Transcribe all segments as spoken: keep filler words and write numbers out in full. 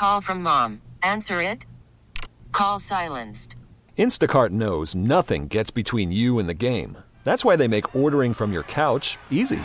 Call from mom. Answer it. Call silenced. Instacart knows nothing gets between you and the game. That's why they make ordering from your couch easy.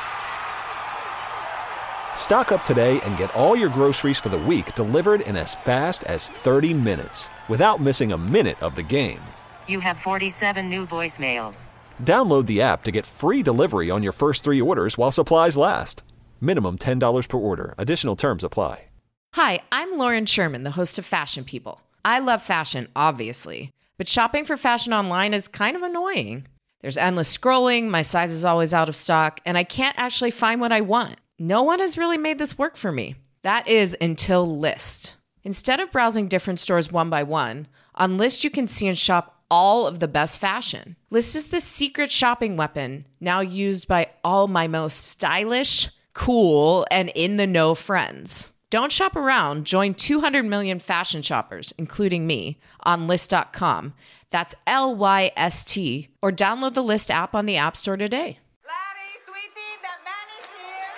Stock up today and get all your groceries for the week delivered in as fast as thirty minutes without missing a minute of the game. You have forty-seven new voicemails. Download the app to get free delivery on your first three orders while supplies last. Minimum ten dollars per order. Additional terms apply. Hi, I'm Lauren Sherman, the host of Fashion People. I love fashion, obviously, but shopping for fashion online is kind of annoying. There's endless scrolling, my size is always out of stock, and I can't actually find what I want. No one has really made this work for me. That is until Lyst. Instead of browsing different stores one by one, on Lyst you can see and shop all of the best fashion. Lyst is the secret shopping weapon now used by all my most stylish, cool, and in-the-know friends. Don't shop around. Join two hundred million fashion shoppers, including me, on Lyst dot com. That's L Y S T. Or download the Lyst app on the App Store today. Larry, sweetie, the man is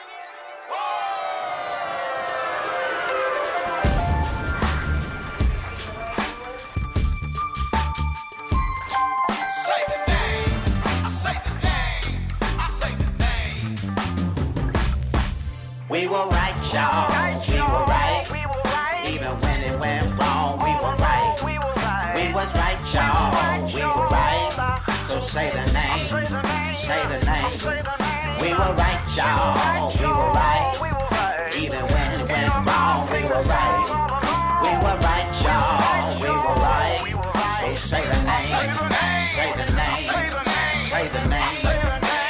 here. Say the name. I say the name. I say the name. We were right, y'all. We were right. We were right. Even when it went wrong, we were right. We were right. We was right, y'all. We were right. So say the name. Say the name. We were right, y'all. We were right. Even when it went wrong, we were right. We were right, y'all. We were right. So say the name. Say the name. Say the name.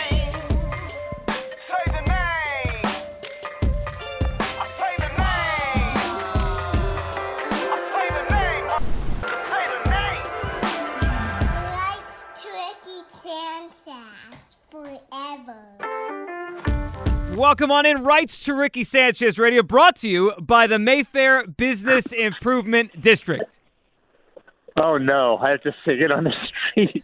Forever. Welcome on in, Rights to Ricky Sanchez Radio, brought to you by the Mayfair Business Improvement District. Oh, no, I have to sing it on the street.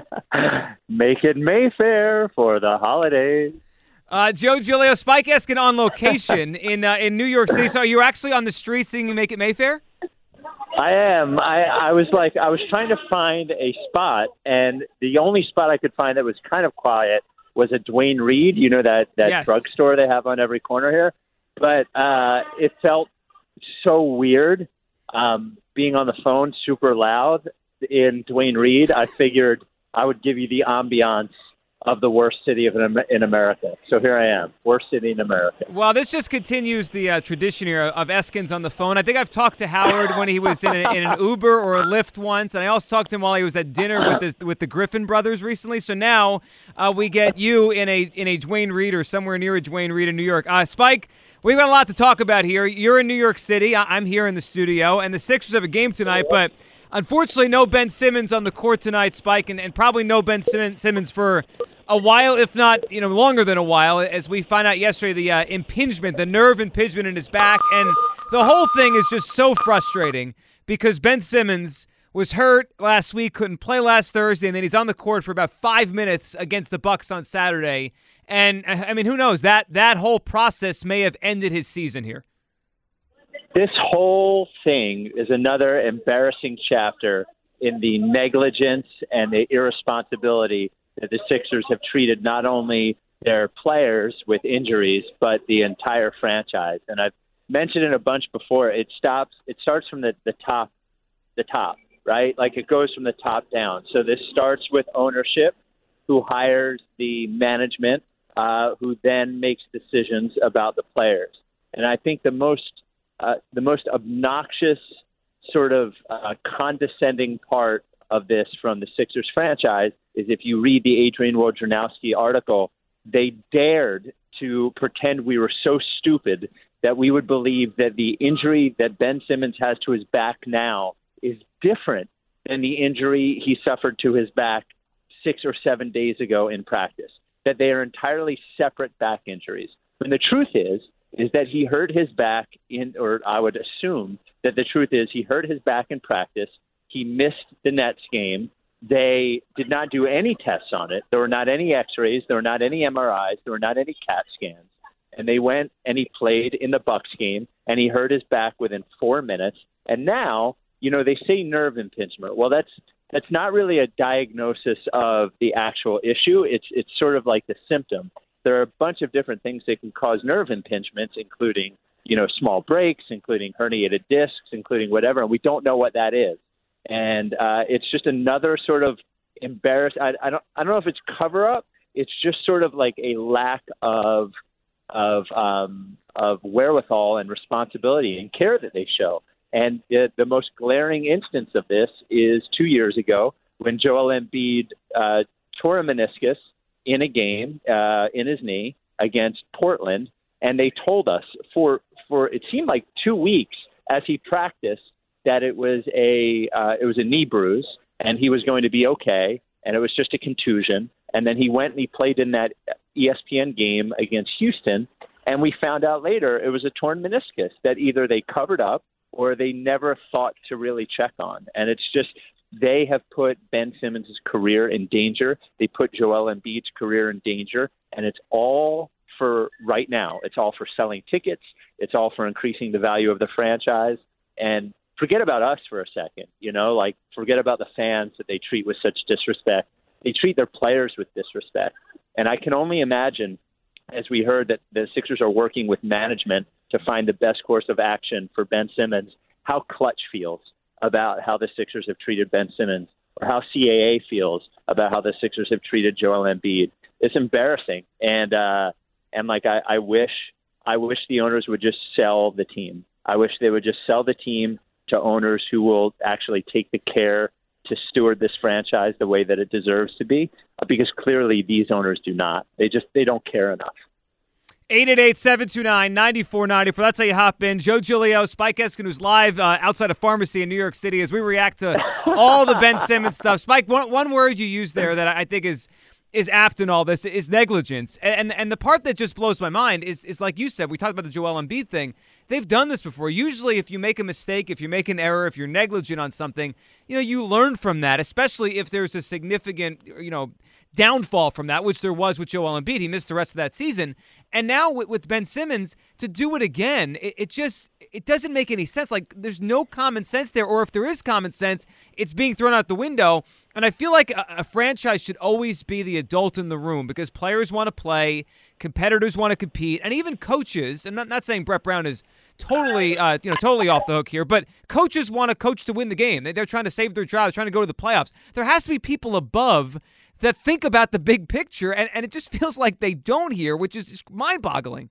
Make it Mayfair for the holidays. Uh, Joe Giglio, Spike Eskin on location in uh, in New York City. So you're actually on the street singing Make It Mayfair? I am. I, I was like, I was trying to find a spot, and the only spot I could find that was kind of quiet was a Duane Reade, you know, that, that yes. drugstore they have on every corner here. But uh, it felt so weird um, being on the phone super loud in Duane Reade. I figured I would give you the ambiance of the worst city of in, in America. So here I am, worst city in America. Well, this just continues the uh, tradition here of Eskins on the phone. I think I've talked to Howard when he was in, a, in an Uber or a Lyft once, and I also talked to him while he was at dinner with the, with the Griffin brothers recently. So now uh, we get you in a in a Duane Reade or somewhere near a Duane Reade in New York. Uh, Spike, we've got a lot to talk about here. You're in New York City. I- I'm here in the studio, and the Sixers have a game tonight, but unfortunately no Ben Simmons on the court tonight, Spike, and, and probably no Ben Simmons for a while, if not, you know, longer than a while, as we find out yesterday, the uh, impingement, the nerve impingement in his back. And the whole thing is just so frustrating because Ben Simmons was hurt last week, couldn't play last Thursday, and then he's on the court for about five minutes against the Bucks on Saturday. And, I mean, who knows? That, that whole process may have ended his season here. This whole thing is another embarrassing chapter in the negligence and the irresponsibility that the Sixers have treated not only their players with injuries, but the entire franchise. And I've mentioned it a bunch before. It stops. It starts from the, the top, the top, right? Like it goes from the top down. So this starts with ownership, who hires the management, uh, who then makes decisions about the players. And I think the most, uh, the most obnoxious sort of uh, condescending part of this from the Sixers franchise is if you read the Adrian Wojnarowski article, they dared to pretend we were so stupid that we would believe that the injury that Ben Simmons has to his back now is different than the injury he suffered to his back six or seven days ago in practice, that they are entirely separate back injuries. When the truth is, is that he hurt his back in, or I would assume that the truth is he hurt his back in practice. He missed the Nets game. They did not do any tests on it. There were not any x-rays. There were not any M R Is. There were not any CAT scans. and they went and he played in the Bucks game, and he hurt his back within four minutes. And now, you know, they say nerve impingement. Well, that's that's not really a diagnosis of the actual issue. It's it's sort of like the symptom. There are a bunch of different things that can cause nerve impingements, including, you know, small breaks, including herniated discs, including whatever, and we don't know what that is. And uh, it's just another sort of embarrassed. I, I don't I don't know if it's cover up. It's just sort of like a lack of of um, of wherewithal and responsibility and care that they show. And the, the most glaring instance of this is two years ago when Joel Embiid uh, tore a meniscus in a game uh, in his knee against Portland, and they told us for for it seemed like two weeks as he practiced that it was a uh, it was a knee bruise and he was going to be okay, and it was just a contusion. And then he went and he played in that E S P N game against Houston, and we found out later it was a torn meniscus that either they covered up or they never thought to really check on. And it's just, they have put Ben Simmons' career in danger. They put Joel Embiid's career in danger, and it's all for right now. It's all for selling tickets. It's all for increasing the value of the franchise. And forget about us for a second, you know, like forget about the fans that they treat with such disrespect. They treat their players with disrespect. And I can only imagine, as we heard, that the Sixers are working with management to find the best course of action for Ben Simmons, how Clutch feels about how the Sixers have treated Ben Simmons, or how C A A feels about how the Sixers have treated Joel Embiid. It's embarrassing. And, uh, and like, I, I wish, I wish the owners would just sell the team. I wish they would just sell the team to owners who will actually take the care to steward this franchise the way that it deserves to be, because clearly these owners do not. They just, they don't care enough. eight eight eight, seven two nine, nine four nine four. That's how you hop in. Joe Giglio, Spike Eskin, who's live uh, outside a pharmacy in New York City as we react to all the Ben Simmons stuff. Spike, one, one word you used there that I think is is apt in all this is negligence. And, and and the part that just blows my mind is, is like you said, we talked about the Joel Embiid thing. They've done this before. Usually if you make a mistake, if you make an error, if you're negligent on something, you know, you learn from that, especially if there's a significant, you know, downfall from that, which there was with Joel Embiid. He missed the rest of that season. And now with, with Ben Simmons, to do it again, it, it just it doesn't make any sense. Like, there's no common sense there, or if there is common sense, it's being thrown out the window. And I feel like a, a franchise should always be the adult in the room, because players want to play, competitors want to compete, and even coaches. I'm not, not saying Brett Brown is totally, uh, you know, totally off the hook here, but coaches want to coach to win the game. They, they're trying to save their jobs, trying to go to the playoffs. There has to be people above that think about the big picture, and, and it just feels like they don't here, which is just mind-boggling.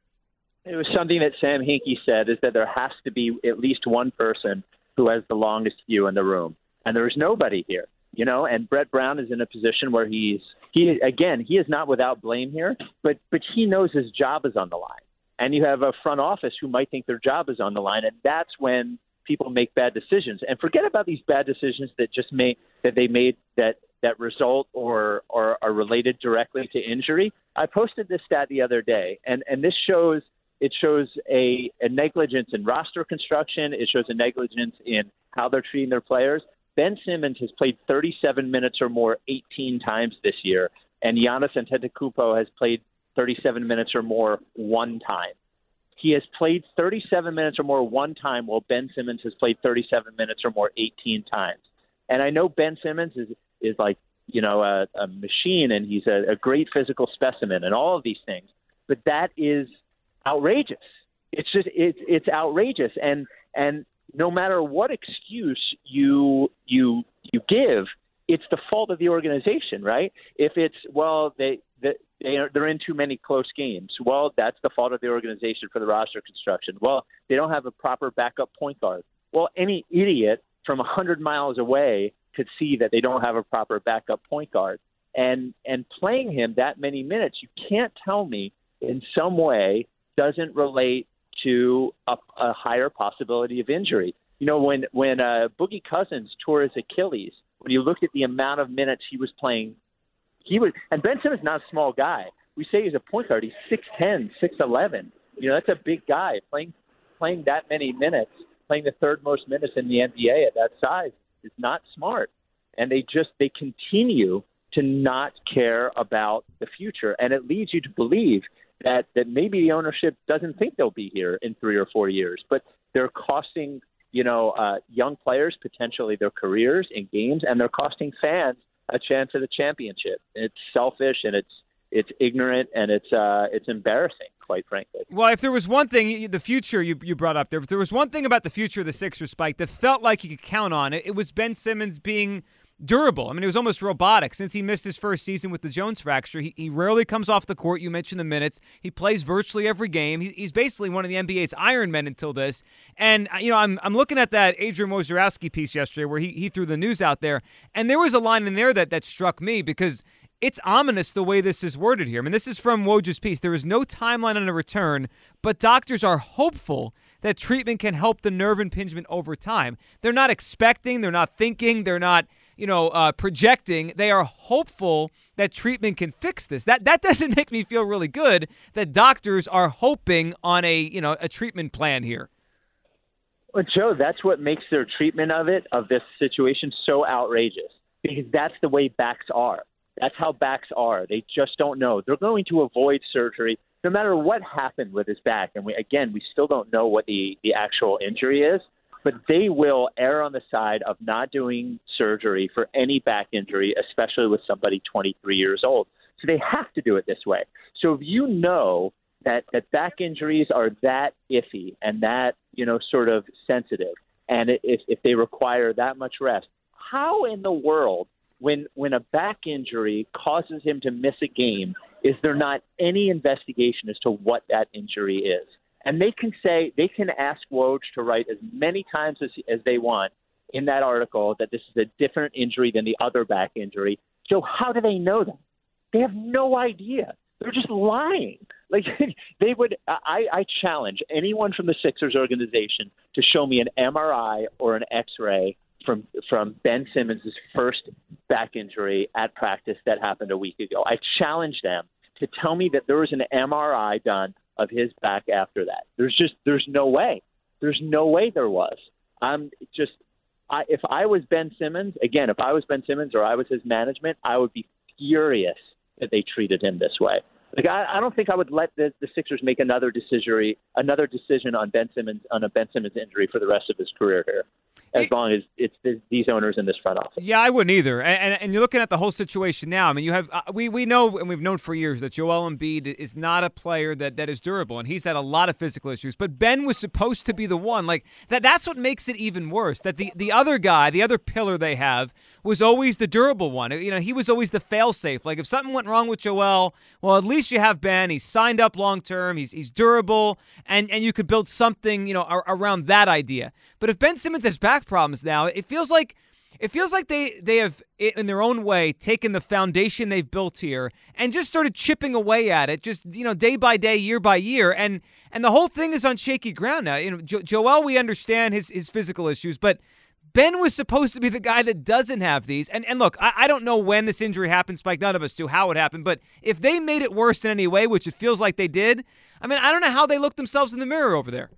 It was something that Sam Hinkie said, is that there has to be at least one person who has the longest view in the room, and there is nobody here, you know, and Brett Brown is in a position where he's, he again, he is not without blame here, but but he knows his job is on the line, and you have a front office who might think their job is on the line, and that's when people make bad decisions. And forget about these bad decisions that just made, that they made that that result or, or are related directly to injury. I posted this stat the other day, and, and this shows it shows a, a negligence in roster construction. It shows a negligence in how they're treating their players. Ben Simmons has played thirty-seven minutes or more eighteen times this year, and Giannis Antetokounmpo has played thirty-seven minutes or more one time. He has played thirty-seven minutes or more one time, while Ben Simmons has played thirty-seven minutes or more eighteen times. And I know Ben Simmons is is like, you know, a, a machine, and he's a, a great physical specimen and all of these things. But that is outrageous. It's just it's it's outrageous. And and no matter what excuse you you you give, it's the fault of the organization, right? If it's, well, they they they are, they're in too many close games. Well, that's the fault of the organization for the roster construction. Well, they don't have a proper backup point guard. Well, any idiot from one hundred miles away could see that they don't have a proper backup point guard. And and playing him that many minutes, you can't tell me in some way doesn't relate to a, a higher possibility of injury. You know, when, when uh, Boogie Cousins tore his Achilles, when you looked at the amount of minutes he was playing, he was, and Ben Simmons is not a small guy. We say he's a point guard. He's six ten, six eleven. You know, that's a big guy. Playing playing that many minutes, playing the third most minutes in the N B A at that size is not smart. And they just, they continue to not care about the future. And it leads you to believe that, that maybe the ownership doesn't think they'll be here in three or four years, but they're costing, you know, uh, young players potentially their careers in games, and they're costing fans a chance at a championship. It's selfish, and it's it's ignorant, and it's uh, it's embarrassing, quite frankly. Well, if there was one thing, the future you you brought up there, if there was one thing about the future of the Sixers, Spike, that felt like you could count on, it, it was Ben Simmons being durable. I mean, it was almost robotic. Since he missed his first season with the Jones fracture, he, he rarely comes off the court. You mentioned the minutes. He plays virtually every game. He, he's basically one of the N B A's Iron Men until this. And, you know, I'm I'm looking at that Adrian Wojnarowski piece yesterday where he, he threw the news out there, and there was a line in there that, that struck me because it's ominous the way this is worded here. I mean, this is from Woj's piece. There is no timeline on a return, but doctors are hopeful that treatment can help the nerve impingement over time. They're not expecting, they're not thinking, they're not, you know, uh, projecting. They are hopeful that treatment can fix this. That that doesn't make me feel really good that doctors are hoping on a, you know, a treatment plan here. Well, Joe, that's what makes their treatment of it, of this situation, so outrageous, because that's the way backs are. That's how backs are. They just don't know. They're going to avoid surgery no matter what happened with his back. And we, again, we still don't know what the, the actual injury is, but they will err on the side of not doing surgery for any back injury, especially with somebody twenty-three years old. So they have to do it this way. So if you know that, that back injuries are that iffy and that, you know, sort of sensitive, and if, if they require that much rest, how in the world, when when a back injury causes him to miss a game, is there not any investigation as to what that injury is? And they can say, they can ask Woj to write as many times as, as they want in that article that this is a different injury than the other back injury. So how do they know that? They have no idea. They're just lying. Like they would, I, I challenge anyone from the Sixers organization to show me an M R I or an X-ray from from Ben Simmons' first back injury at practice that happened a week ago. I challenge them to tell me that there was an M R I done of his back after that. There's just, there's no way. There's no way there was. I'm just, I, if I was Ben Simmons, again, if I was Ben Simmons or I was his management, I would be furious that they treated him this way. Like I, I don't think I would let the, the Sixers make another decision, another decision on Ben Simmons on a Ben Simmons injury for the rest of his career here, as long as it's th- these owners in this front office. Yeah, I wouldn't either. And, and and you're looking at the whole situation now. I mean, you have uh, we we know and we've known for years that Joel Embiid is not a player that, that is durable, and he's had a lot of physical issues. But Ben was supposed to be the one. Like that. That's what makes it even worse. That the the other guy, the other pillar they have, was always the durable one. You know, he was always the fail-safe. Like if something went wrong with Joel, well, at least you have Ben. He's signed up long term. He's he's durable, and and you could build something, you know, ar- around that idea. But if Ben Simmons has back problems now, it feels like it feels like they they have, in their own way, taken the foundation they've built here and just started chipping away at it, just, you know, day by day, year by year, and and the whole thing is on shaky ground now. You know, jo- Joel, we understand his his physical issues, but Ben was supposed to be the guy that doesn't have these. And and look, I, I don't know when this injury happened, Spike. None of us do, how it happened. But if they made it worse in any way, which it feels like they did, I mean, I don't know how they look themselves in the mirror over there.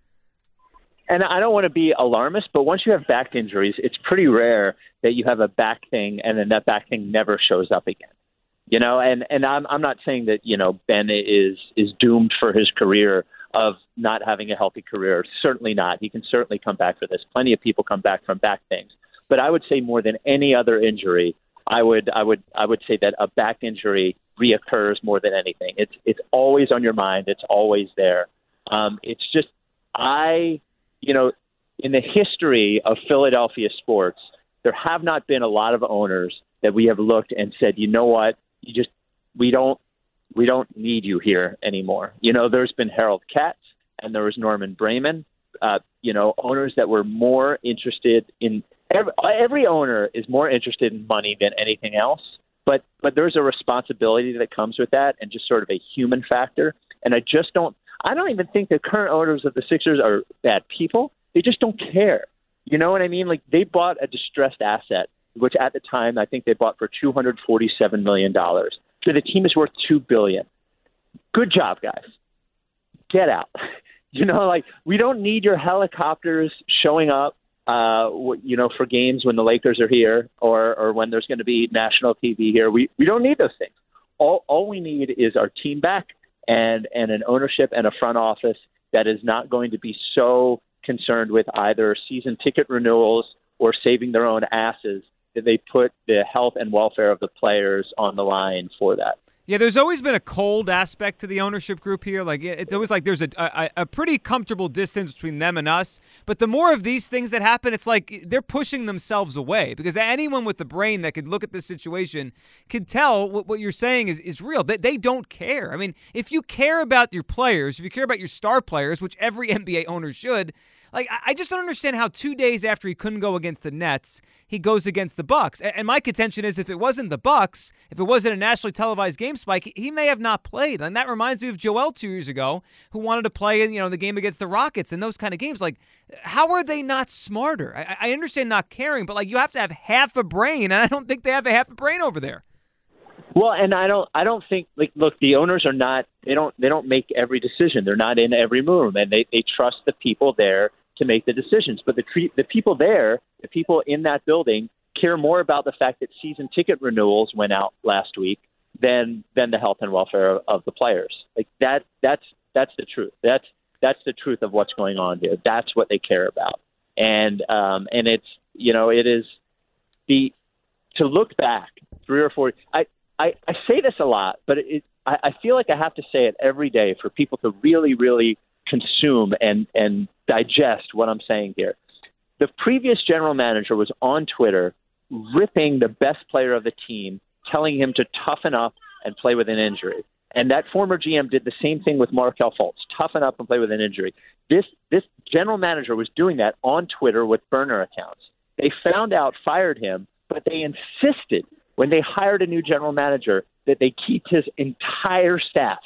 And I don't want to be alarmist, but once you have back injuries, it's pretty rare that you have a back thing and then that back thing never shows up again. You know, and, and I'm I'm not saying that, you know, Ben is is doomed for his career of not having a healthy career. Certainly not. He can certainly come back for this. Plenty of people come back from back things. But I would say more than any other injury, I would I would I would say that a back injury reoccurs more than anything. It's it's always on your mind. It's always there. Um, it's just I. You know, in the history of Philadelphia sports, there have not been a lot of owners that we have looked and said, you know what, you just we don't we don't need you here anymore. You know, there's been Harold Katz and there was Norman Brayman. Uh, you know, owners that were more interested in every, every owner is more interested in money than anything else. But but there's a responsibility that comes with that, and just sort of a human factor. And I just don't. I don't even think the current owners of the Sixers are bad people. They just don't care. You know what I mean? Like they bought a distressed asset, which at the time I think they bought for two hundred forty-seven million dollars. So the team is worth two billion dollars. Good job, guys. Get out. You know, like we don't need your helicopters showing up, uh, you know, for games when the Lakers are here or, or when there's going to be national T V here. We we don't need those things. All all we need is our team back. and and an ownership and a front office that is not going to be so concerned with either season ticket renewals or saving their own asses that they put the health and welfare of the players on the line for that. Yeah, there's always been a cold aspect to the ownership group here. Like it's always like there's a, a a pretty comfortable distance between them and us. But the more of these things that happen, it's like they're pushing themselves away, because anyone with the brain that could look at this situation can tell what, what you're saying is, is real. They, they don't care. I mean, if you care about your players, if you care about your star players, which every N B A owner should, like I just don't understand how two days after he couldn't go against the Nets, he goes against the Bucks. And my contention is, if it wasn't the Bucks, if it wasn't a nationally televised game, Spike, he may have not played. And that reminds me of Joel two years ago, who wanted to play in, you know, the game against the Rockets and those kind of games. Like, how are they not smarter? I, I understand not caring, but like you have to have half a brain, and I don't think they have a half a brain over there. Well, and I don't, I don't think like, look, the owners are not, they don't, they don't make every decision. They're not in every room, and they, they trust the people there to make the decisions. But the the people there, the people in that building, care more about the fact that season ticket renewals went out last week than than the health and welfare of, of the players. Like that, that's that's the truth. That's that's the truth of what's going on here. That's what they care about. And um, and it's, you know, it is the to look back three or four. I. I, I say this a lot, but it, I, I feel like I have to say it every day for people to really, really consume and, and digest what I'm saying here. The previous general manager was on Twitter ripping the best player of the team, telling him to toughen up and play with an injury. And that former G M did the same thing with Markelle Fultz, toughen up and play with an injury. This this general manager was doing that on Twitter with burner accounts. They found out, fired him, but they insisted when they hired a new general manager that they keep his entire staff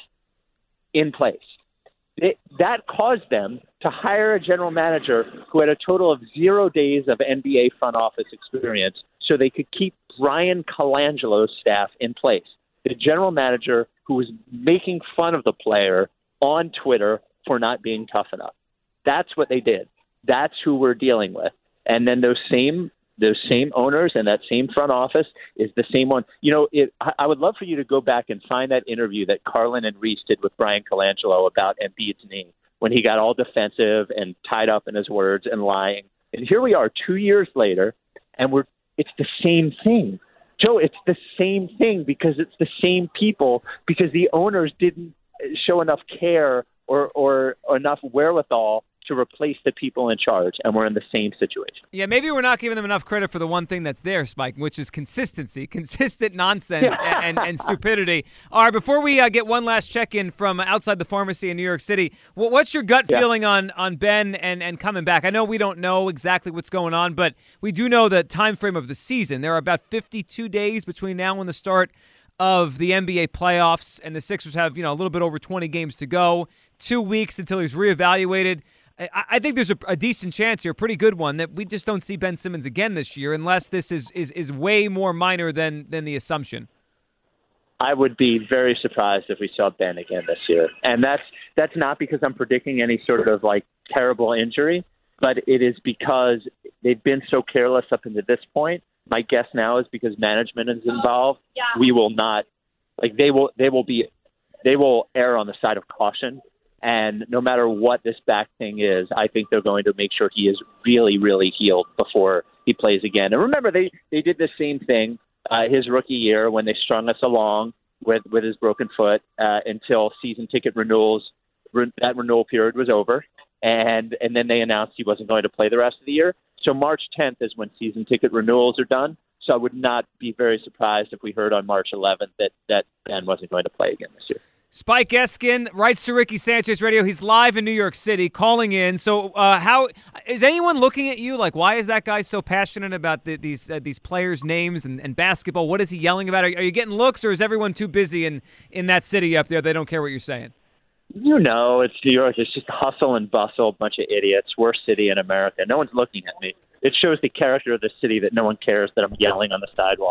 in place. It, that caused them to hire a general manager who had a total of zero days of N B A front office experience so they could keep Brian Colangelo's staff in place. The general manager who was making fun of the player on Twitter for not being tough enough. That's what they did. That's who we're dealing with. And then those same Those same owners and that same front office is the same one. You know, it, I would love for you to go back and find that interview that Carlin and Reese did with Brian Colangelo about Embiid's knee when he got all defensive and tied up in his words and lying. And here we are two years later, and we're it's the same thing. Joe, it's the same thing because it's the same people, because the owners didn't show enough care or, or, or enough wherewithal to replace the people in charge, and we're in the same situation. Yeah, maybe we're not giving them enough credit for the one thing that's there, Spike, which is consistency, consistent nonsense and, and, and stupidity. All right, before we uh, get one last check-in from outside the pharmacy in New York City, what's your gut yeah. feeling on, on Ben and, and coming back? I know we don't know exactly what's going on, but we do know the time frame of the season. There are about fifty-two days between now and the start of the N B A playoffs, and the Sixers have, you know, a little bit over twenty games to go, two weeks until he's reevaluated. I think there's a, a decent chance here, a pretty good one, that we just don't see Ben Simmons again this year unless this is, is, is way more minor than, than the assumption. I would be very surprised if we saw Ben again this year. And that's that's not because I'm predicting any sort of like terrible injury, but it is because they've been so careless up until this point. My guess now is because management is involved. Yeah. We will not like they will they will be they will err on the side of caution. And no matter what this back thing is, I think they're going to make sure he is really, really healed before he plays again. And remember, they, they did the same thing uh, his rookie year when they strung us along with, with his broken foot uh, until season ticket renewals. Re- that renewal period was over. And, and then they announced he wasn't going to play the rest of the year. So March tenth is when season ticket renewals are done. So I would not be very surprised if we heard on March eleventh that, that Ben wasn't going to play again this year. Spike Eskin writes to Ricky Sanchez Radio. He's live in New York City, calling in. So, uh, how is anyone looking at you like? Why is that guy so passionate about the, these uh, these players' names and, and basketball? What is he yelling about? Are, are you getting looks, or is everyone too busy in, in that city up there? They don't care what you're saying. You know, it's New York. It's just hustle and bustle, bunch of idiots. Worst city in America. No one's looking at me. It shows the character of the city that no one cares that I'm yelling on the sidewalk.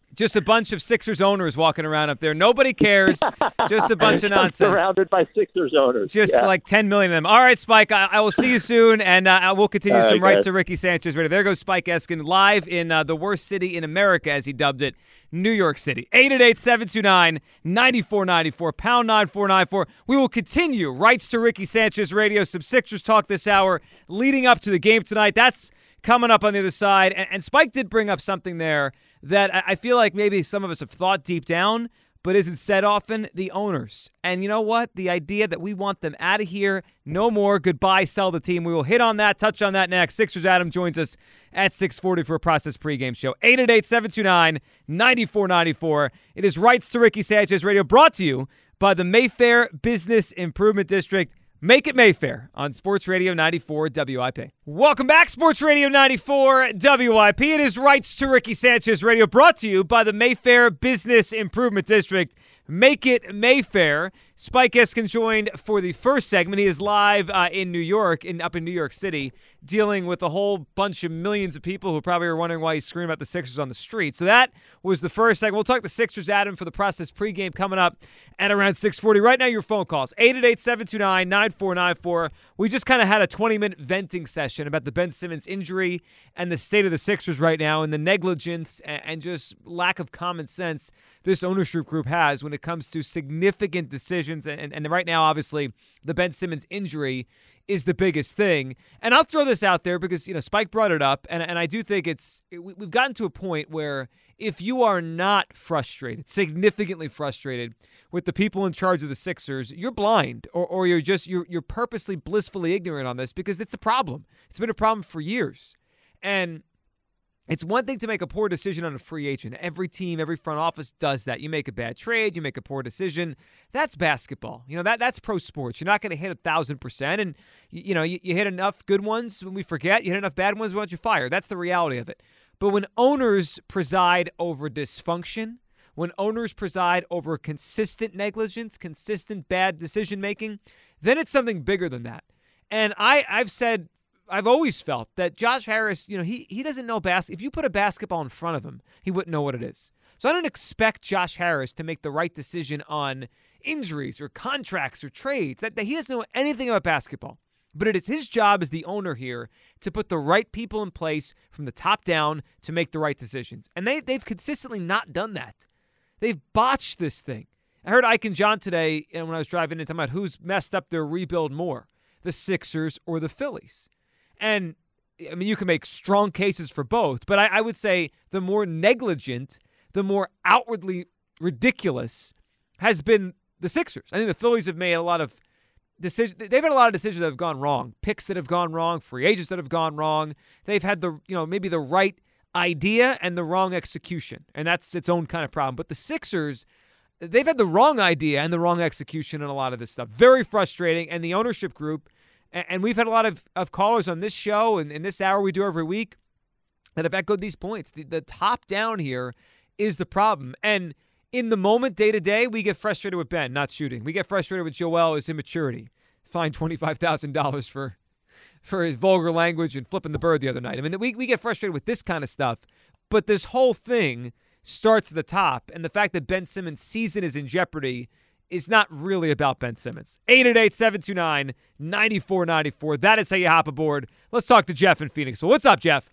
Just a bunch of Sixers owners walking around up there. Nobody cares. Just a bunch of nonsense. Surrounded by Sixers owners. Just yeah. like ten million of them. All right, Spike, I, I will see you soon, and uh, I will continue All some right, Rights guys. to Ricky Sanchez radio. There goes Spike Eskin live in uh, the worst city in America, as he dubbed it, New York City. eight eight eight, seven two nine, nine four nine four, pound nine four nine four. We will continue Rights to Ricky Sanchez radio. Some Sixers talk this hour leading up to the game tonight. That's coming up on the other side. And, and Spike did bring up something there that I, I feel like maybe some of us have thought deep down, but isn't said often, the owners. And you know what? The idea that we want them out of here, no more, goodbye, sell the team. We will hit on that, touch on that next. Sixers Adam joins us at six forty for a Process pregame show. eight eight eight, seven two nine, nine four nine four. It is Rights to Ricky Sanchez radio, brought to you by the Mayfair Business Improvement District. Make it Mayfair on Sports Radio ninety-four W I P. Welcome back, Sports Radio ninety-four W I P. It is Rights to Ricky Sanchez radio, brought to you by the Mayfair Business Improvement District. Make it Mayfair. Spike Eskin joined for the first segment. He is live uh, in New York, in up in New York City, dealing with a whole bunch of millions of people who probably are wondering why he's screaming about the Sixers on the street. So that was the first segment. We'll talk the Sixers, Adam, for the Process pregame coming up at around six forty. Right now, your phone calls, eight eight eight, seven two nine, nine four nine four. We just kind of had a twenty-minute venting session about the Ben Simmons injury and the state of the Sixers right now and the negligence and just lack of common sense this ownership group has when it comes to significant decisions. And, and, and right now, obviously, the Ben Simmons injury is the biggest thing. And I'll throw this out there because, you know, Spike brought it up, and, and I do think it's it, we've gotten to a point where if you are not frustrated, significantly frustrated with the people in charge of the Sixers, you're blind, or, or you're just you're you're purposely blissfully ignorant on this because it's a problem. It's been a problem for years. And it's one thing to make a poor decision on a free agent. Every team, every front office does that. You make a bad trade, you make a poor decision. That's basketball. You know, that that's pro sports. You're not going to hit a thousand percent. And, you, you know, you, you hit enough good ones when we forget. You hit enough bad ones once you fire. That's the reality of it. But when owners preside over dysfunction, when owners preside over consistent negligence, consistent bad decision-making, then it's something bigger than that. And I, I've said... I've always felt that Josh Harris, you know, he he doesn't know basketball. If you put a basketball in front of him, he wouldn't know what it is. So I don't expect Josh Harris to make the right decision on injuries or contracts or trades. That, that he doesn't know anything about basketball. But it is his job as the owner here to put the right people in place from the top down to make the right decisions. And they, they've consistently not done that. They've botched this thing. I heard Ike and John today, and when I was driving in, talking about who's messed up their rebuild more, the Sixers or the Phillies. And, I mean, you can make strong cases for both, but I, I would say the more negligent, the more outwardly ridiculous has been the Sixers. I think the Phillies have made a lot of decisions. They've had a lot of decisions that have gone wrong, picks that have gone wrong, free agents that have gone wrong. They've had the, you know, maybe the right idea and the wrong execution, and that's its own kind of problem. But the Sixers, they've had the wrong idea and the wrong execution in a lot of this stuff. Very frustrating, and the ownership group, and we've had a lot of, of callers on this show and in this hour we do every week that have echoed these points. The, the top down here is the problem. And in the moment, day to day, we get frustrated with Ben not shooting. We get frustrated with Joel, his immaturity. Fined twenty-five thousand dollars for for his vulgar language and flipping the bird the other night. I mean, we, we get frustrated with this kind of stuff. But this whole thing starts at the top. And the fact that Ben Simmons' season is in jeopardy is not really about Ben Simmons. eight eight eight, seven two nine, nine four nine four. That is how you hop aboard. Let's talk to Jeff in Phoenix. So what's up, Jeff?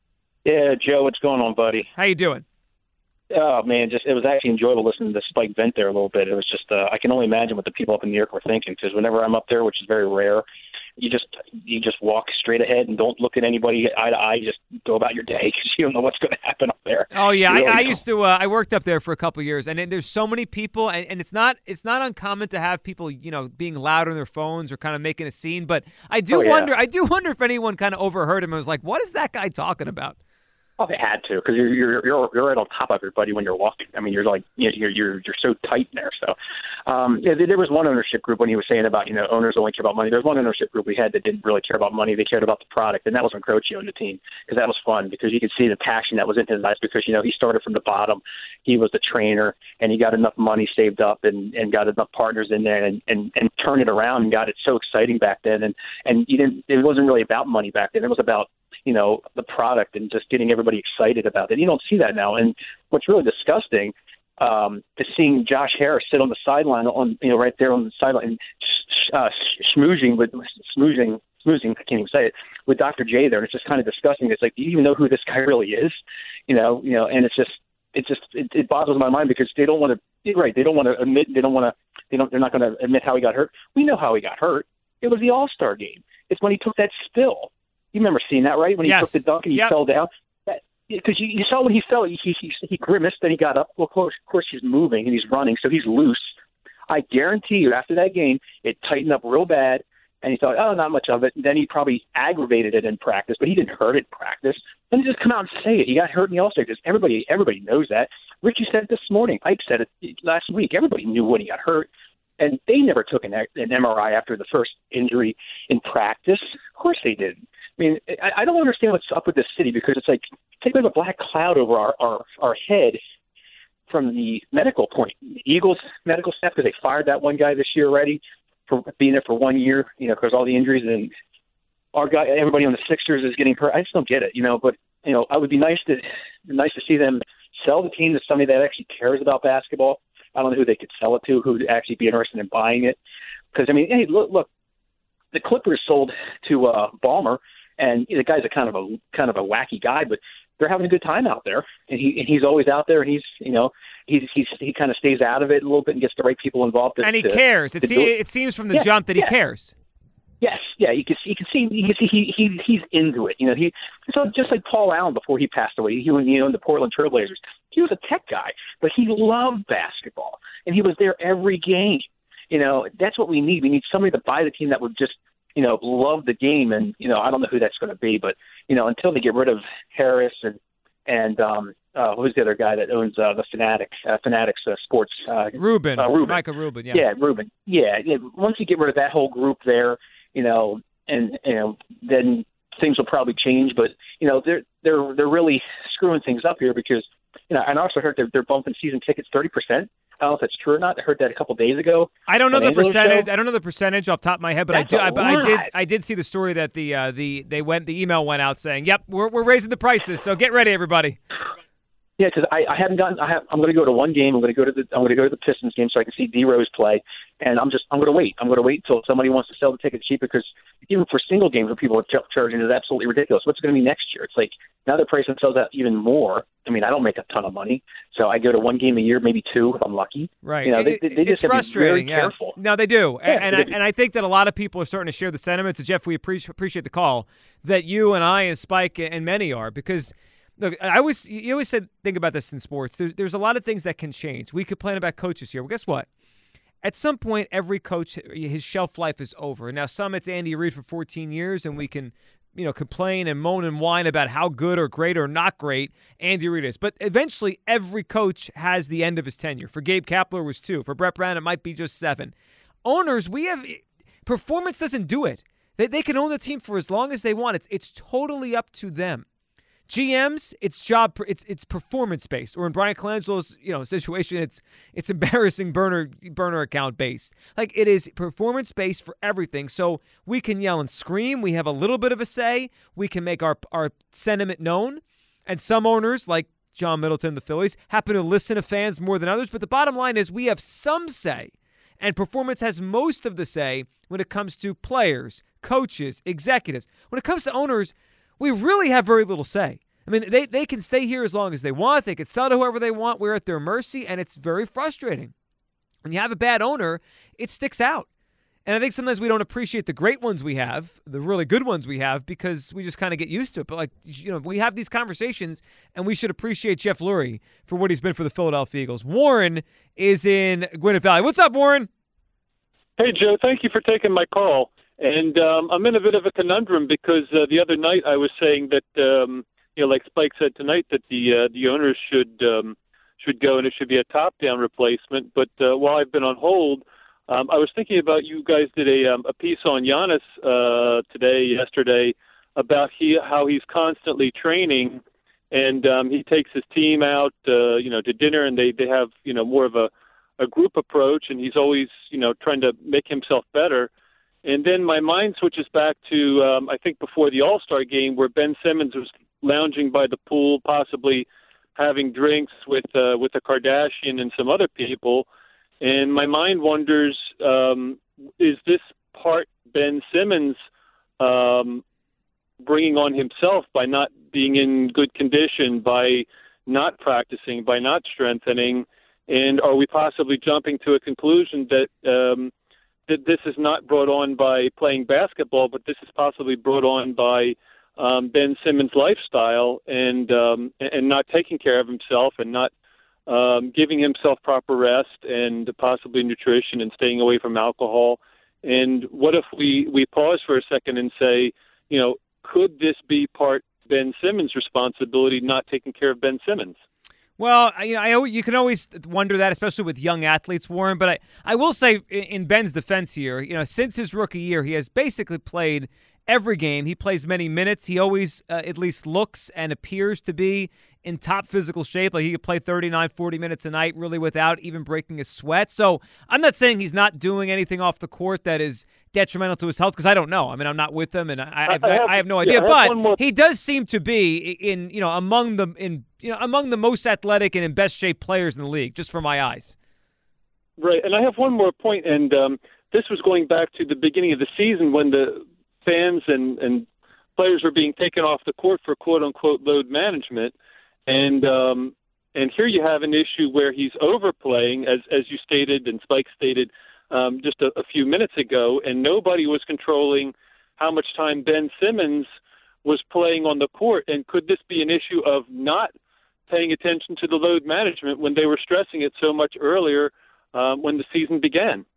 Yeah, Joe, what's going on, buddy? How you doing? Oh, man, just it was actually enjoyable listening to Spike vent there a little bit. It was just, uh, I can only imagine what the people up in New York were thinking, because whenever I'm up there, which is very rare, you just you just walk straight ahead and don't look at anybody eye to eye. Just go about your day because you don't know what's going to happen up there. Oh yeah, really I, I don't. used to. Uh, I worked up there for a couple of years, and, and there's so many people, and, and it's not it's not uncommon to have people, you know, being loud on their phones or kind of making a scene. But I do Oh, yeah. wonder. I do wonder if anyone kind of overheard him and was like, "What is that guy talking about?" Oh, they had to, because you're you're you're you're right on top of everybody when you're walking. I mean, you're like you're you're you're so tight there. So, um, yeah, there was one ownership group when he was saying about you know owners only care about money. There was one ownership group we had that didn't really care about money. They cared about the product, and that was when Croce owned the team, because that was fun because you could see the passion that was in his eyes. Because you know he started from the bottom, he was the trainer, and he got enough money saved up and, and got enough partners in there and, and and turned it around and got it so exciting back then. And and you didn't it wasn't really about money back then. It was about you know, the product and just getting everybody excited about it. You don't see that now. And what's really disgusting um, is seeing Josh Harris sit on the sideline, on you know, right there on the sideline, uh, schmoozing with schmoozing, schmoozing. I can't even say it, with Doctor J there. And it's just kind of disgusting. It's like, do you even know who this guy really is? You know, you know, and it's just, it just, it, it boggles my mind because they don't want to. You're right. They don't want to admit. They don't want to. They don't. They're not going to admit how he got hurt. We know how he got hurt. It was the All-Star game. It's when he took that spill. You remember seeing that, right? When he yes. took the dunk and he yep. fell down. Because you, you saw when he fell, he, he he grimaced, then he got up. Well, of course, of course, he's moving and he's running, so he's loose. I guarantee you, after that game, it tightened up real bad, and he thought, oh, not much of it. And then he probably aggravated it in practice, but he didn't hurt it in practice. Then he just come out and say it. He got hurt in the All-Star because everybody everybody knows that. Richie said it this morning. Ike said it last week. Everybody knew when he got hurt. And they never took an, an M R I after the first injury in practice. Of course they didn't. I mean, I, I don't understand what's up with this city because it's like it's like a black cloud over our, our, our head from the medical point. The Eagles medical staff, because they fired that one guy this year already for being there for one year, you know, because all the injuries, and our guy, everybody on the Sixers is getting hurt. I just don't get it, you know. But you know, I would be nice to nice to see them sell the team to somebody that actually cares about basketball. I don't know who they could sell it to, who would actually be interested in buying it. Because, I mean, hey, look, look, the Clippers sold to uh, Ballmer, and you know, the guy's a kind of a kind of a wacky guy, but they're having a good time out there, and he and he's always out there, and he's you know he's he's he kind of stays out of it a little bit and gets the right people involved. To, and he to, cares. To it, se- it seems from the yeah, jump that he yeah. cares. Yes, yeah, you can see, you can see, you can see he, he he's into it. You know, he so just like Paul Allen before he passed away. He was you know in the Portland Trailblazers. He was a tech guy, but he loved basketball, and he was there every game. You know, that's what we need. We need somebody to buy the team that would just you know love the game. And you know, I don't know who that's going to be, but you know, until they get rid of Harris and and um, uh, who's the other guy that owns uh, the Fanatic uh, Fanatics uh, Sports? Uh, Rubin, uh, Rubin, Michael Rubin. Yeah, yeah, Rubin. Yeah, yeah. Once you get rid of that whole group there. You know, and you know, then things will probably change. But you know, they're they're they're really screwing things up here because you know. And I also heard they're they're bumping season tickets thirty percent. I don't know if that's true or not. I heard that a couple days ago. I don't know the Angelo's percentage. show. I don't know the percentage off the top of my head, but That's I did. a I, I did. lot. I did see the story that the uh, the they went. The email went out saying, "Yep, we're we're raising the prices. So get ready, everybody." Yeah, because I, I haven't gotten. I have. I'm going to go to one game. I'm going to go to the. I'm going to go to the Pistons game so I can see D Rose play. And I'm just. I'm going to wait. I'm going to wait until somebody wants to sell the tickets cheap because even for single games, where people are ch- charging is absolutely ridiculous. What's it going to be next year? It's like now they're pricing themselves out even more. I mean, I don't make a ton of money, so I go to one game a year, maybe two if I'm lucky. Right. You know, they, it, they, they it's just have to be frustrating. very yeah. careful. No, they do, Yeah, and and I, and I think that a lot of people are starting to share the sentiment. So Jeff, we appreciate appreciate the call that you and I and Spike and many are because. Look, I always you always said think about this in sports. There's there's a lot of things that can change. We complain about coaches here. Well, guess what? At some point, every coach his shelf life is over. Now, some it's Andy Reid for fourteen years, and we can, you know, complain and moan and whine about how good or great or not great Andy Reid is. But eventually, every coach has the end of his tenure. For Gabe Kapler, it was two. For Brett Brown, it might be just seven. Owners, we have performance doesn't do it. They they can own the team for as long as they want. It's it's totally up to them. G Ms, it's job, it's it's performance based, or in Brian Colangelo's you know situation, it's it's embarrassing burner burner account based. Like it is performance based for everything. So we can yell and scream. We have a little bit of a say. We can make our our sentiment known. And some owners, like John Middleton, the Phillies, happen to listen to fans more than others. But the bottom line is we have some say, and performance has most of the say when it comes to players, coaches, executives. When it comes to owners, we really have very little say. I mean, they, they can stay here as long as they want. They can sell to whoever they want. We're at their mercy, and it's very frustrating. When you have a bad owner, it sticks out. And I think sometimes we don't appreciate the great ones we have, the really good ones we have, because we just kind of get used to it. But, like, you know, we have these conversations, and we should appreciate Jeff Lurie for what he's been for the Philadelphia Eagles. Warren is in Gwinnett Valley. What's up, Warren? Hey, Joe. Thank you for taking my call. And um, I'm in a bit of a conundrum because uh, the other night I was saying that, um, you know, like Spike said tonight, that the uh, the owners should um, should go and it should be a top-down replacement. But uh, while I've been on hold, um, I was thinking about you guys did a um, a piece on Giannis uh, today, yesterday, about he how he's constantly training, and um, he takes his team out, uh, you know, to dinner, and they, they have you know more of a, a group approach, and he's always you know trying to make himself better. And then my mind switches back to, um, I think, before the All-Star game where Ben Simmons was lounging by the pool, possibly having drinks with uh, with a Kardashian and some other people. And my mind wonders, um, is this part Ben Simmons um, bringing on himself by not being in good condition, by not practicing, by not strengthening? And are we possibly jumping to a conclusion that um, that this is not brought on by playing basketball, but this is possibly brought on by um, Ben Simmons' lifestyle and um, and not taking care of himself and not um, giving himself proper rest and possibly nutrition and staying away from alcohol? And what if we, we pause for a second and say, you know, could this be part Ben Simmons' responsibility, not taking care of Ben Simmons? Well, you know, I, you can always wonder that, especially with young athletes, Warren. But I, I will say, in Ben's defense here, you know, since his rookie year, he has basically played every game. He plays many minutes. He always uh, at least looks and appears to be in top physical shape. Like he could play thirty-nine, forty minutes a night, really without even breaking a sweat. So I'm not saying he's not doing anything off the court that is detrimental to his health, because I don't know. I mean, I'm not with him, and I, I, have, I, have, I have no idea. Yeah, have but he does seem to be in, you know, among the in you know among the most athletic and in best shape players in the league, just from my eyes. Right, and I have one more point, and um, this was going back to the beginning of the season when the fans and, and players were being taken off the court for quote-unquote load management. And um, and here you have an issue where he's overplaying, as as you stated and Spike stated um, just a, a few minutes ago, and nobody was controlling how much time Ben Simmons was playing on the court. And could this be an issue of not paying attention to the load management when they were stressing it so much earlier um, when the season began?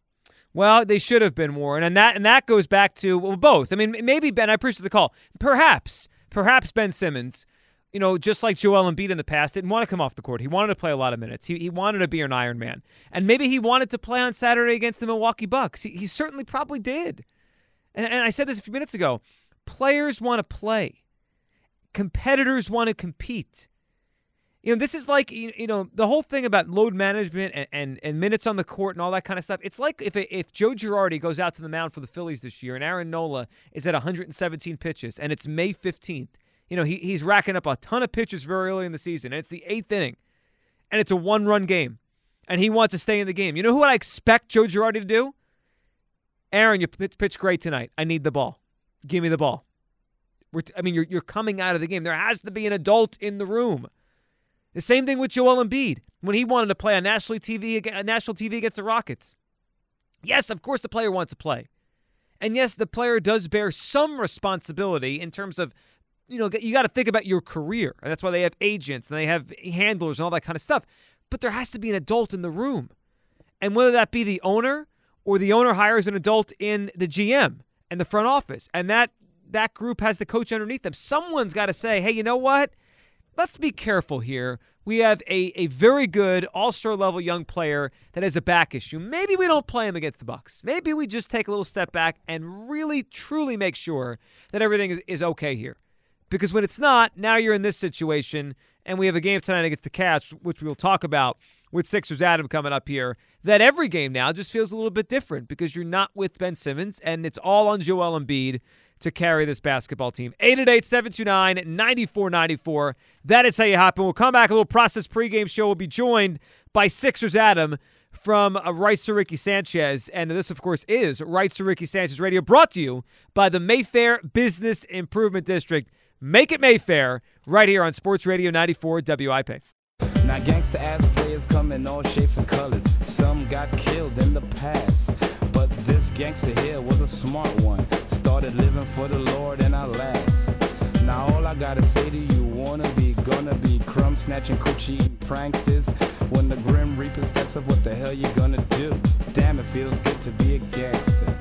Well, they should have been, Warren, and that and that goes back to well, both. I mean, maybe Ben. I appreciate the call. Perhaps, perhaps Ben Simmons, you know, just like Joel Embiid in the past, didn't want to come off the court. He wanted to play a lot of minutes. He he wanted to be an Iron Man, and maybe he wanted to play on Saturday against the Milwaukee Bucks. He, he certainly probably did. And, and I said this a few minutes ago. Players want to play. Competitors want to compete. You know, this is like, you know, the whole thing about load management and, and, and minutes on the court and all that kind of stuff. It's like if if Joe Girardi goes out to the mound for the Phillies this year and Aaron Nola is at one hundred seventeen pitches and it's May fifteenth. You know, he he's racking up a ton of pitches very early in the season, and it's the eighth inning, and it's a one-run game, and he wants to stay in the game. You know what I expect Joe Girardi to do? Aaron, you pitch, pitch great tonight. I need the ball. Give me the ball. We're t- I mean, you're you're coming out of the game. There has to be an adult in the room. The same thing with Joel Embiid when he wanted to play on national T V, national T V against the Rockets. Yes, of course the player wants to play. And yes, the player does bear some responsibility in terms of, you know, you got to think about your career. And that's why they have agents and they have handlers and all that kind of stuff. But there has to be an adult in the room. And whether that be the owner or the owner hires an adult in the G M and the front office, and that, that group has the coach underneath them, someone's got to say, hey, you know what? Let's be careful here. We have a, a very good all-star level young player that has a back issue. Maybe we don't play him against the Bucks. Maybe we just take a little step back and really, truly make sure that everything is, is okay here. Because when it's not, now you're in this situation, and we have a game tonight against the Cavs, which we'll talk about with Sixers Adam coming up here, that every game now just feels a little bit different because you're not with Ben Simmons, and it's all on Joel Embiid to carry this basketball team. eight eight eight, seven two nine, nine four nine four. That is how you hop in. We'll come back. A little process pregame show. We'll be joined by Sixers Adam from uh, Rights to Ricky Sanchez. And this, of course, is Rights to Ricky Sanchez Radio, brought to you by the Mayfair Business Improvement District. Make it Mayfair right here on Sports Radio ninety-four W I P. Now gangsta ass players come in all shapes and colors. Some got killed in the past, but this gangster here was a smart one. Started living for the Lord and I last. Now all I gotta say to you, wanna be, gonna be crumb snatching, coochie eating pranksters. When the Grim Reaper steps up, what the hell you gonna do? Damn, it feels good to be a gangster.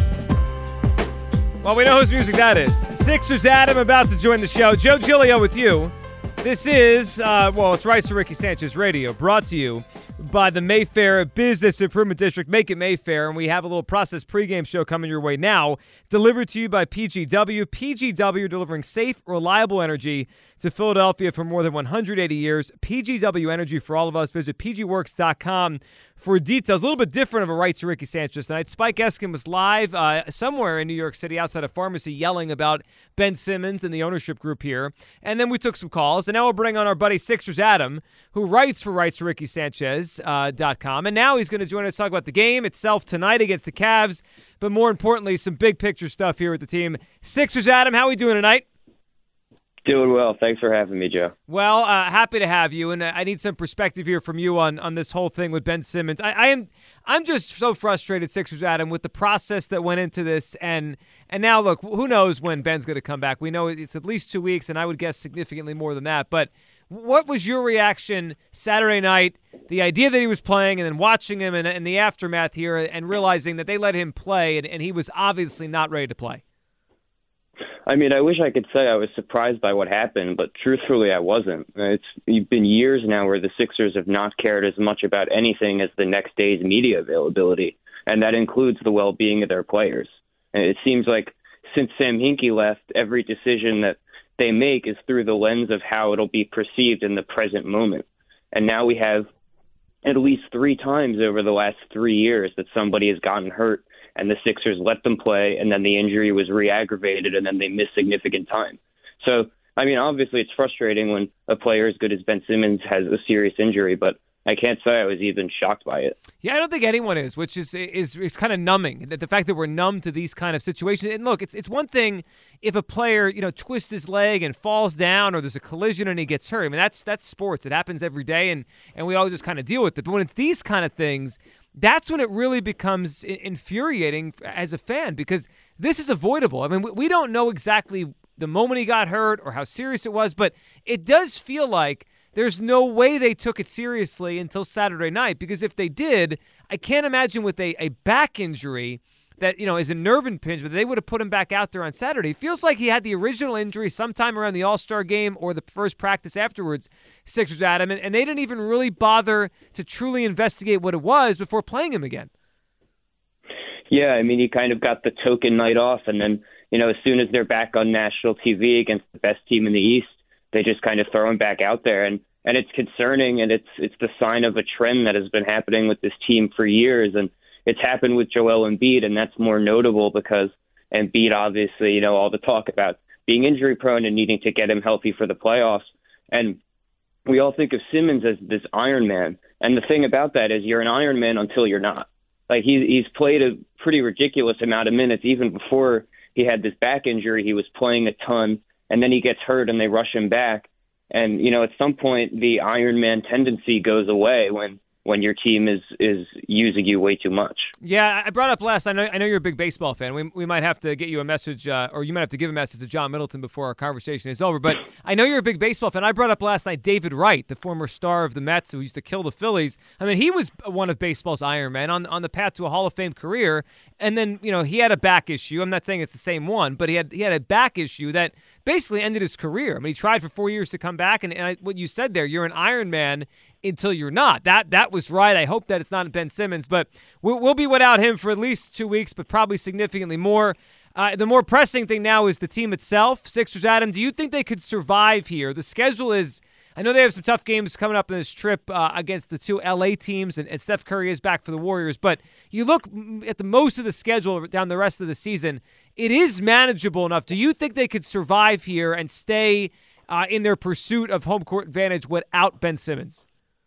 Well, we know whose music that is. Sixers Adam about to join the show. Joe Giglio with you. This is, uh, well, it's Rights to Ricky Sanchez Radio, brought to you by the Mayfair Business Improvement District. Make it Mayfair, and we have a little process pregame show coming your way now, delivered to you by P G W. P G W delivering safe, reliable energy to Philadelphia for more than one hundred eighty years. P G W Energy for all of us. Visit p g works dot com for details. A little bit different of a right to Ricky Sanchez tonight. Spike Eskin was live uh, somewhere in New York City outside a pharmacy yelling about Ben Simmons and the ownership group here. And then we took some calls, and now we'll bring on our buddy Sixers Adam, who writes for rights to Ricky Sanchez dot com. And now he's going to join us to talk about the game itself tonight against the Cavs, but more importantly, some big picture stuff here with the team. Sixers Adam, how are we doing tonight? Doing well. Thanks for having me, Joe. Well, uh, happy to have you, and I need some perspective here from you on, on this whole thing with Ben Simmons. I, I am I'm just so frustrated, Sixers Adam, with the process that went into this, and and now look, who knows when Ben's going to come back? We know it's at least two weeks, and I would guess significantly more than that. But what was your reaction Saturday night? The idea that he was playing, and then watching him, and, and the aftermath here, and realizing that they let him play, and, and he was obviously not ready to play. I mean, I wish I could say I was surprised by what happened, but truthfully, I wasn't. It's been years now where the Sixers have not cared as much about anything as the next day's media availability, and that includes the well-being of their players. And it seems like since Sam Hinkie left, every decision that they make is through the lens of how it'll be perceived in the present moment. And now we have at least three times over the last three years that somebody has gotten hurt, and the Sixers let them play, and then the injury was re-aggravated, and then they missed significant time. So, I mean, obviously it's frustrating when a player as good as Ben Simmons has a serious injury, but I can't say I was even shocked by it. Yeah, I don't think anyone is, which is is is kind of numbing. That the fact that we're numb to these kind of situations. And look, it's it's one thing if a player, you know, twists his leg and falls down, or there's a collision and he gets hurt. I mean, that's that's sports. It happens every day, and and we all just kind of deal with it. But when it's these kind of things, that's when it really becomes infuriating as a fan, because this is avoidable. I mean, we don't know exactly the moment he got hurt or how serious it was, but it does feel like there's no way they took it seriously until Saturday night, because if they did, I can't imagine with a, a back injury that, you know, is a nerve impingement, they would have put him back out there on Saturday. It feels like he had the original injury sometime around the All-Star game or the first practice afterwards, Sixers Adam, and, and they didn't even really bother to truly investigate what it was before playing him again. Yeah, I mean, he kind of got the token night off, and then, you know, as soon as they're back on national T V against the best team in the East, they just kind of throw him back out there. And, and it's concerning, and it's it's the sign of a trend that has been happening with this team for years. And it's happened with Joel Embiid, and that's more notable because Embiid, obviously, you know, all the talk about being injury prone and needing to get him healthy for the playoffs. And we all think of Simmons as this Iron Man. And the thing about that is you're an Iron Man until you're not. Like, he, he's played a pretty ridiculous amount of minutes. Even before he had this back injury, he was playing a ton. And then he gets hurt and they rush him back. And, you know, at some point, the Iron Man tendency goes away when, when your team is is using you way too much. Yeah, I brought up last, I know I know you're a big baseball fan. We we might have to get you a message, uh, or you might have to give a message to John Middleton before our conversation is over. But I know you're a big baseball fan. I brought up last night David Wright, the former star of the Mets who used to kill the Phillies. I mean, he was one of baseball's Iron Men on, on the path to a Hall of Fame career. And then, you know, he had a back issue. I'm not saying it's the same one, but he had he had a back issue that basically ended his career. I mean, he tried for four years to come back, and, and I, what you said there, you're an Iron Man until you're not. That that was right. I hope that it's not Ben Simmons, but we'll, we'll be without him for at least two weeks, but probably significantly more. Uh, the more pressing thing now is the team itself. Sixers, Adam, do you think they could survive here? The schedule is, I know they have some tough games coming up in this trip uh, against the two L A teams, and, and Steph Curry is back for the Warriors, but you look at the most of the schedule down the rest of the season, it is manageable enough. Do you think they could survive here and stay uh, in their pursuit of home court advantage without Ben Simmons?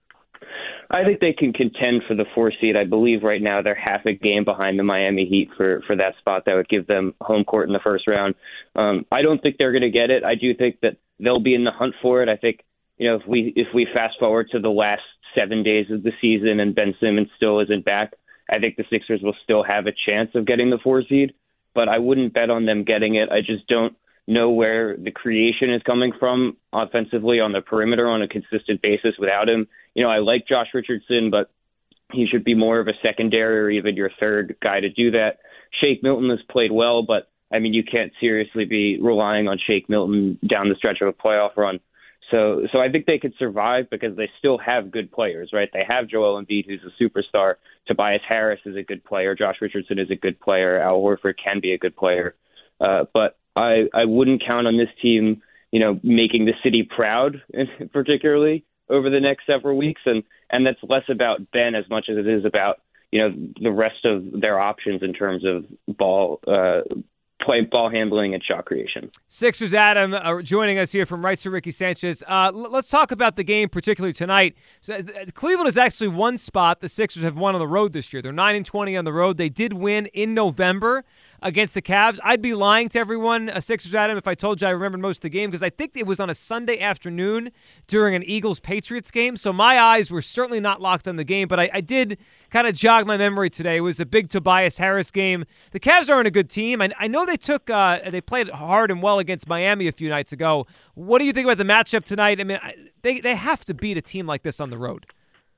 I think they can contend for the four seed. I believe right now they're half a game behind the Miami Heat for, for that spot that would give them home court in the first round. Um, I don't think they're going to get it. I do think that they'll be in the hunt for it. I think, you know, if we if we fast forward to the last seven days of the season and Ben Simmons still isn't back, I think the Sixers will still have a chance of getting the four seed. But I wouldn't bet on them getting it. I just don't know where the creation is coming from offensively on the perimeter on a consistent basis without him. You know, I like Josh Richardson, but he should be more of a secondary or even your third guy to do that. Shake Milton has played well, but, I mean, you can't seriously be relying on Shake Milton down the stretch of a playoff run. So, so I think they could survive because they still have good players, right? They have Joel Embiid, who's a superstar. Tobias Harris is a good player. Josh Richardson is a good player. Al Horford can be a good player. Uh, but I, I wouldn't count on this team, you know, making the city proud, particularly over the next several weeks. And, and that's less about Ben as much as it is about, you know, the rest of their options in terms of ball, uh, play ball handling and shot creation. Sixers Adam uh, joining us here from Rights to Ricky Sanchez. Uh, l- let's talk about the game, particularly tonight. So, uh, Cleveland is actually one spot the Sixers have won on the road this year. They're nine and twenty on the road. They did win in November against the Cavs. I'd be lying to everyone, uh, Sixers Adam, if I told you I remembered most of the game, because I think it was on a Sunday afternoon during an Eagles-Patriots game. So my eyes were certainly not locked on the game, but I, I did kind of jog my memory today. It was a big Tobias Harris game. The Cavs aren't a good team. I, I know they took uh, they played hard and well against Miami a few nights ago. What do you think about the matchup tonight? I mean, I, they they have to beat a team like this on the road.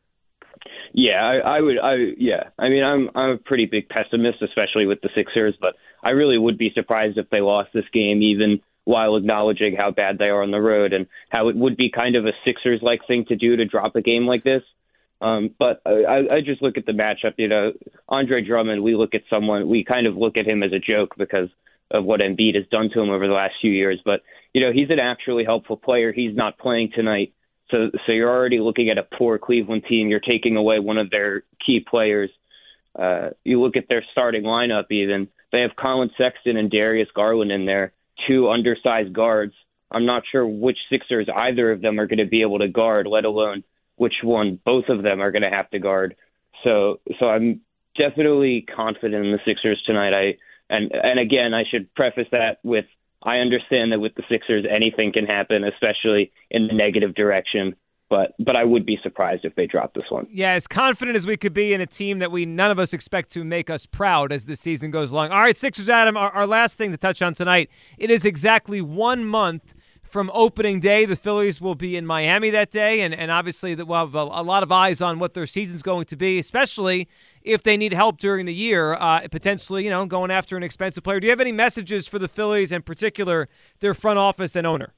Yeah, I, I would. I yeah. I mean, I'm I'm a pretty big pessimist, especially with the Sixers. But I really would be surprised if they lost this game, even while acknowledging how bad they are on the road and how it would be kind of a Sixers-like thing to do to drop a game like this. Um, but I, I just look at the matchup. You know, Andre Drummond. We look at someone. We kind of look at him as a joke because of what Embiid has done to him over the last few years. But you know, he's an actually helpful player. He's not playing tonight. So so you're already looking at a poor Cleveland team. You're taking away one of their key players. Uh, you look at their starting lineup even. They have Colin Sexton and Darius Garland in there, two undersized guards. I'm not sure which Sixers either of them are going to be able to guard, let alone which one both of them are going to have to guard. So so I'm definitely confident in the Sixers tonight. I and and again, I should preface that with I understand that with the Sixers, anything can happen, especially in the negative direction. But but I would be surprised if they drop this one. Yeah, as confident as we could be in a team that we none of us expect to make us proud as the season goes along. All right, Sixers, Adam, our, our last thing to touch on tonight. It is exactly one month from opening day. The Phillies will be in Miami that day, and, and obviously we'll have a, a lot of eyes on what their season's going to be, especially if they need help during the year, uh, potentially, you know, going after an expensive player. Do you have any messages for the Phillies, in particular their front office and owner?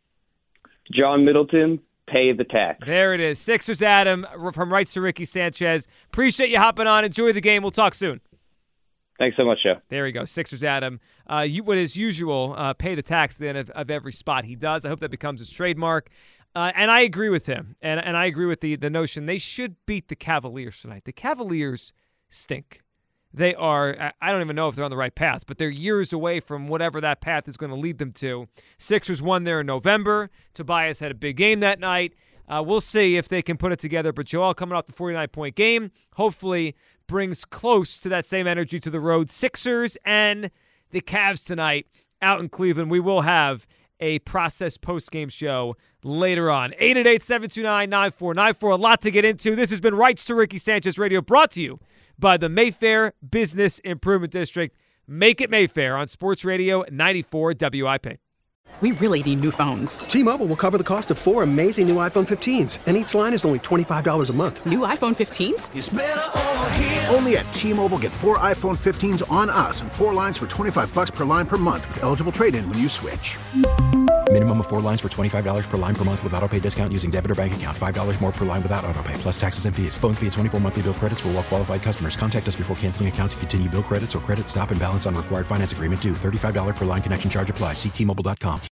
John Middleton, pay the tax. There it is. Sixers Adam from Rights to Ricky Sanchez. Appreciate you hopping on. Enjoy the game. We'll talk soon. Thanks so much, Joe. There we go. Sixers Adam. Uh, you, what is usual, uh, pay the tax then of, of every spot he does. I hope that becomes his trademark. Uh, and I agree with him. And and I agree with the, the notion they should beat the Cavaliers tonight. The Cavaliers stink. They are, I don't even know if they're on the right path, but they're years away from whatever that path is going to lead them to. Sixers won there in November. Tobias had a big game that night. Uh, we'll see if they can put it together. But Joel coming off the forty-nine point game, hopefully brings close to that same energy to the road. Sixers and the Cavs tonight out in Cleveland. We will have a process post-game show later on. eight eight eight, seven two nine, nine four nine four. A lot to get into. This has been Rights to Ricky Sanchez Radio, brought to you by the Mayfair Business Improvement District. Make it Mayfair on Sports Radio ninety-four W I P. We really need new phones. T-Mobile will cover the cost of four amazing new iPhone fifteens, and each line is only twenty-five dollars a month. New iPhone fifteens? It's better over here. Only at T-Mobile, get four iPhone fifteens on us and four lines for twenty-five bucks per line per month with eligible trade-in when you switch. Minimum of four lines for twenty-five dollars per line per month with autopay discount using debit or bank account. five dollars more per line without autopay, plus taxes and fees. Phone fee at twenty-four monthly bill credits for well-qualified customers. Contact us before canceling account to continue bill credits or credit stop and balance on required finance agreement due. thirty-five dollars per line connection charge applies. See T Mobile dot com.